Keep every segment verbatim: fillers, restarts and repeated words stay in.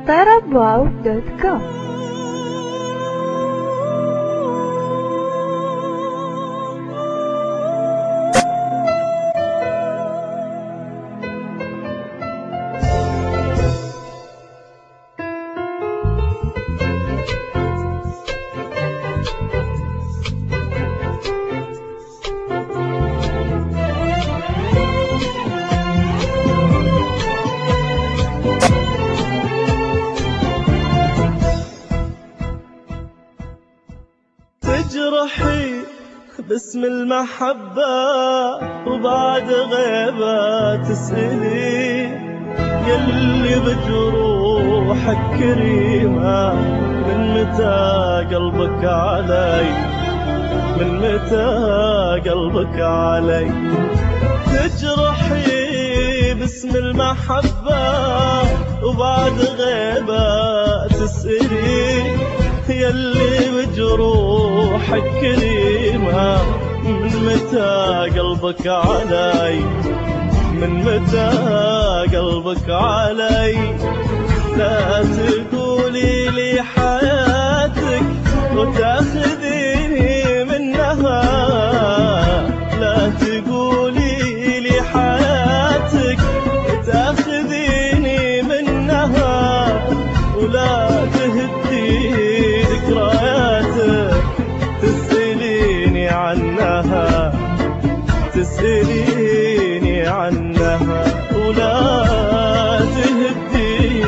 طربواو دوت كوم. تجرحي باسم المحبة وبعد غيبة تسألي يلي بجروحك كريمة من متى قلبك علي، من متى قلبك علي. تجرحي باسم المحبة وبعد غيبة تسألي يلي بجروحك كريمة من متى قلبك علي، من متى قلبك علي. لا تقولي لي حياتك وتاخذيني منها، لا تقولي لي حياتك وتاخذيني منها، ولا تهدي ذكرياتك تسأليني عنها، تسأليني عنها، ولا تهدي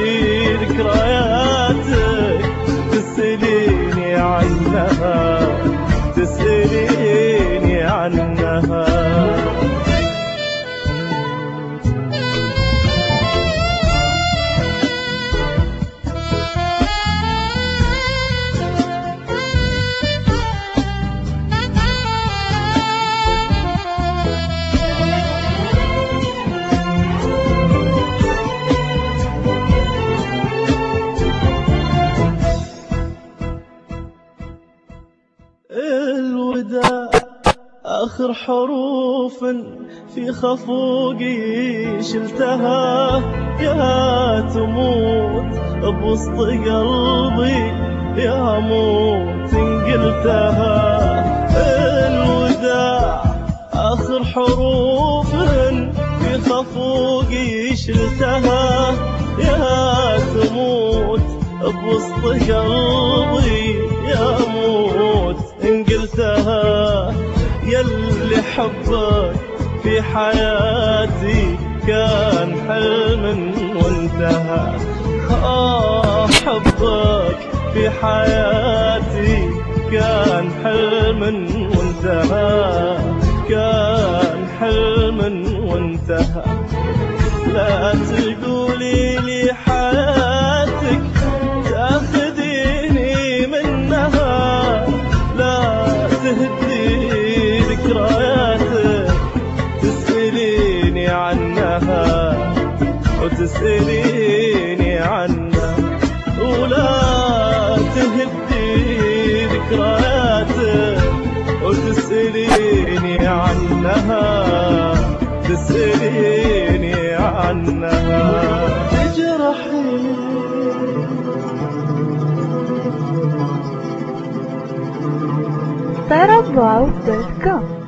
ذكرياتك تسأليني عنها، تسأليني عنها. الوداع آخر حروف في خفوقي شلتها، يا تموت بوسط قلبي يا موت إن قلتها. الوداع آخر حروف في خفوقي شلتها، يا تموت بوسط قلبي يا موت إن قلتها. يلي حبك في حياتي كان حلم وانتهى، آه حبك في حياتي كان حلم وانتهى، كان حلم وانتهى. لا تقولي لي حياتك تاخذيني منها، لا تهدي ذكرياتك تسأليني عنها، وتسأليني عنها، ولا تهدي ذكرياتك وتسأليني عنها، تسأليني عنها. تجرحي طربواو دوت كوم.